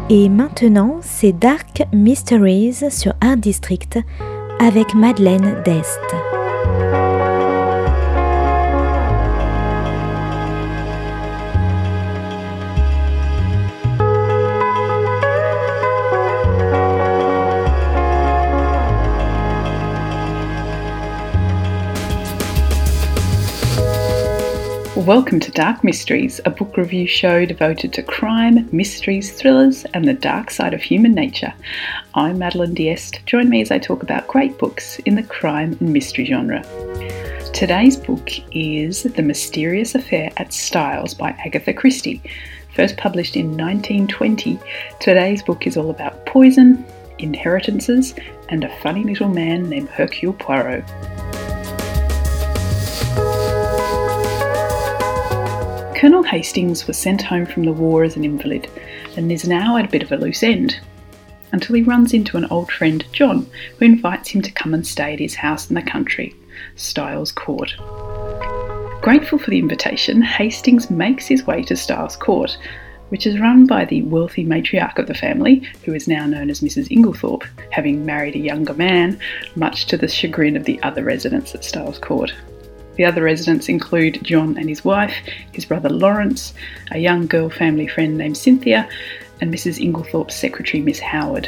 Et maintenant, c'est Dark Mysteries sur Art District avec Madeleine Dest. Welcome to Dark Mysteries, a book review show devoted to crime, mysteries, thrillers, and the dark side of human nature. I'm Madeleine D'Este. Join me as I talk about great books in the crime and mystery genre. Today's book is The Mysterious Affair at Styles by Agatha Christie. First published in 1920, today's book is all about poison, inheritances, and a funny little man named Hercule Poirot. Colonel Hastings was sent home from the war as an invalid and is now at a bit of a loose end, until he runs into an old friend, John, who invites him to come and stay at his house in the country, Styles Court. Grateful for the invitation, Hastings makes his way to Styles Court, which is run by the wealthy matriarch of the family, who is now known as Mrs. Inglethorpe, having married a younger man, much to the chagrin of the other residents at Styles Court. The other residents include John and his wife, his brother Lawrence, a young girl family friend named Cynthia, and Mrs. Inglethorpe's secretary, Miss Howard.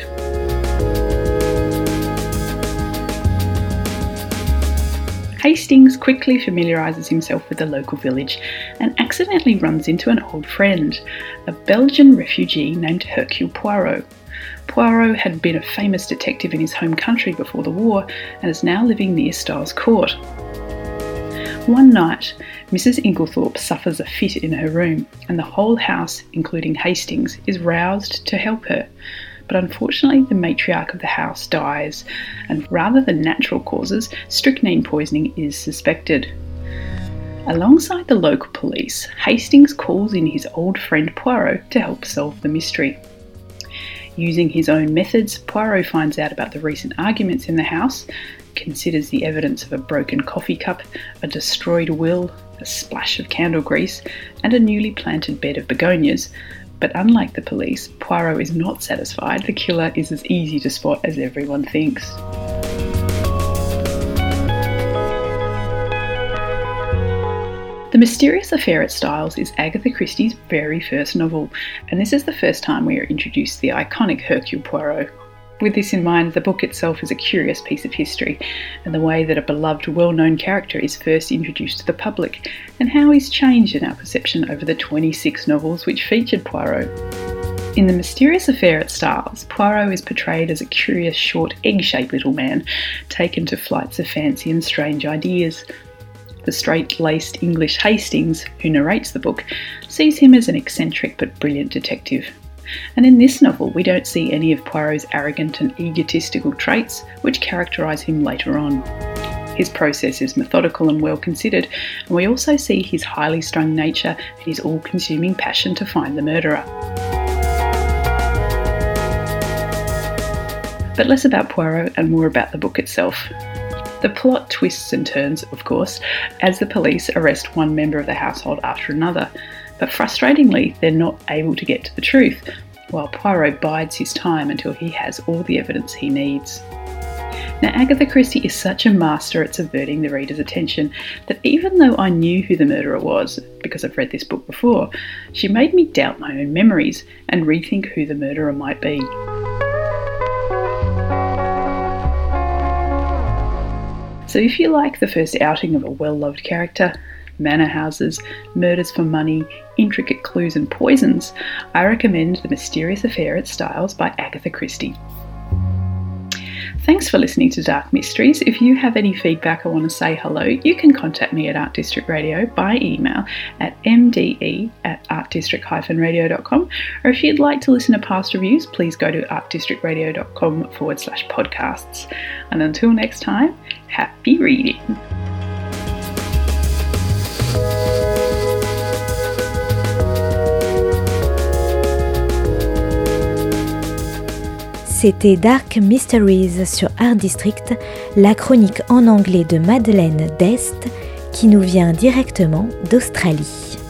Hastings quickly familiarises himself with the local village and accidentally runs into an old friend, a Belgian refugee named Hercule Poirot. Poirot had been a famous detective in his home country before the war and is now living near Styles Court. One night, Mrs. Inglethorpe suffers a fit in her room, and the whole house, including Hastings, is roused to help her. But unfortunately, the matriarch of the house dies, and rather than natural causes, strychnine poisoning is suspected. Alongside the local police, Hastings calls in his old friend Poirot to help solve the mystery. Using his own methods, Poirot finds out about the recent arguments in the house, considers the evidence of a broken coffee cup, a destroyed will, a splash of candle grease, and a newly planted bed of begonias. But unlike the police, Poirot is not satisfied. The killer is as easy to spot as everyone thinks. The Mysterious Affair at Styles is Agatha Christie's very first novel, and this is the first time we are introduced to the iconic Hercule Poirot. With this in mind, the book itself is a curious piece of history, and the way that a beloved, well-known character is first introduced to the public, and how he's changed in our perception over the 26 novels which featured Poirot. In The Mysterious Affair at Styles, Poirot is portrayed as a curious, short, egg-shaped little man, taken to flights of fancy and strange ideas. The straight-laced English Hastings, who narrates the book, sees him as an eccentric but brilliant detective. And in this novel, we don't see any of Poirot's arrogant and egotistical traits, which characterise him later on. His process is methodical and well considered, and we also see his highly strung nature and his all-consuming passion to find the murderer. But less about Poirot and more about the book itself. The plot twists and turns, of course, as the police arrest one member of the household after another. But frustratingly, they're not able to get to the truth, while Poirot bides his time until he has all the evidence he needs. Now, Agatha Christie is such a master at subverting the reader's attention that even though I knew who the murderer was, because I've read this book before, she made me doubt my own memories and rethink who the murderer might be. So if you like the first outing of a well-loved character, manor houses, murders for money, intricate clues and poisons, I recommend The Mysterious Affair at Styles by Agatha Christie. Thanks for listening to Dark Mysteries. If you have any feedback or want to say hello, you can contact me at Art District Radio by email at mde@artdistrict-radio.com, or if you'd like to listen to past reviews, please go to artdistrictradio.com/podcasts. And until next time, happy reading! C'était Dark Mysteries sur Art District, la chronique en anglais de Madeleine Dest qui nous vient directement d'Australie.